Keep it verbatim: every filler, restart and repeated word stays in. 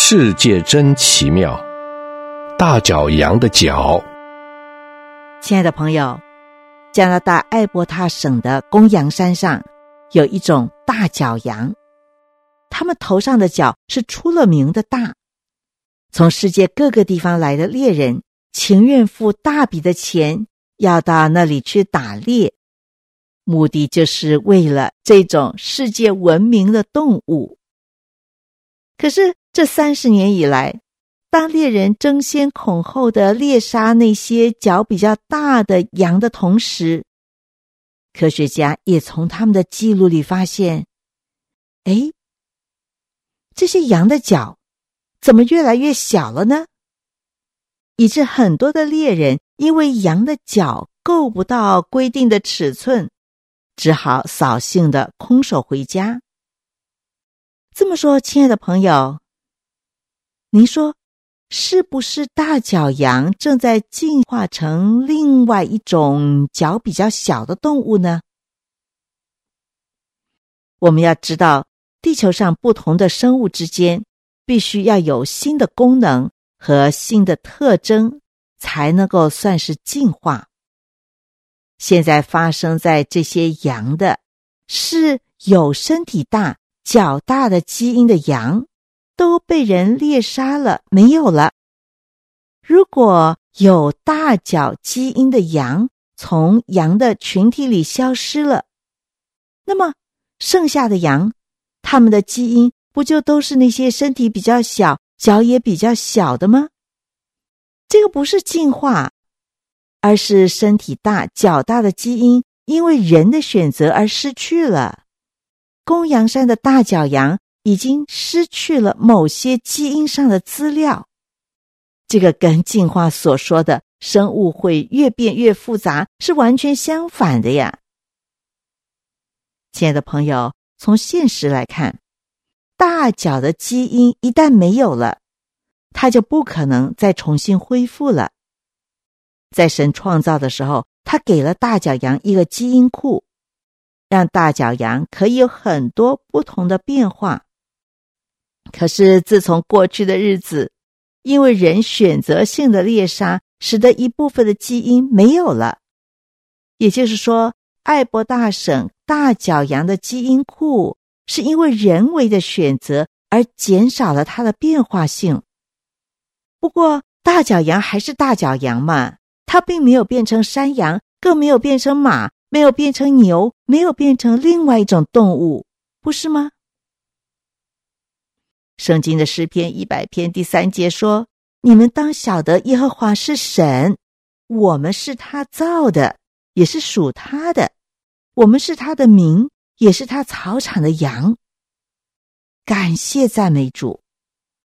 世界真奇妙，大角羊的角。 亲爱的朋友，加拿大艾伯塔省的公羊山上有一种大角羊，它们头上的角是出了名的大。从世界各个地方来的猎人情愿付大笔的钱，要到那里去打猎，目的就是为了这种世界闻名的动物。可是这三十年以来，当猎人争先恐后的猎杀那些角比较大的羊的同时，科学家也从他们的记录里发现，诶，这些羊的角怎么越来越小了呢？以致很多的猎人因为羊的角够不到规定的尺寸，只好扫兴的空手回家。这么说，亲爱的朋友，您说是不是大角羊正在进化成另外一种角比较小的动物呢？我们要知道，地球上不同的生物之间必须要有新的功能和新的特征，才能够算是进化。现在发生在这些羊的是有身体大、较大的基因的羊都被人猎杀了，没有了。如果有大角基因的羊从羊的群体里消失了，那么剩下的羊，它们的基因不就都是那些身体比较小、角也比较小的吗？这个不是进化，而是身体大、角大的基因因为人的选择而失去了。公羊山的大角羊已经失去了某些基因上的资料，这个跟进化所说的生物会越变越复杂是完全相反的呀。亲爱的朋友，从现实来看，大角的基因一旦没有了，它就不可能再重新恢复了。在神创造的时候，他给了大角羊一个基因库，让大角羊可以有很多不同的变化。可是自从过去的日子，因为人选择性的猎杀，使得一部分的基因没有了。也就是说，艾伯大省大角羊的基因库是因为人为的选择而减少了它的变化性。不过大角羊还是大角羊嘛，它并没有变成山羊，更没有变成马，没有变成牛，没有变成另外一种动物，不是吗？圣经的诗篇一百篇第三节说，你们当晓得耶和华是神，我们是他造的，也是属他的，我们是他的民，也是他草场的羊。感谢赞美主。